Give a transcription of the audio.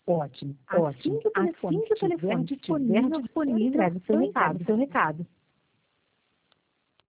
Ótimo, Assim ótimo. que o Assim telefone que o estiver telefone estiver disponível, disponível, entregue o seu recado.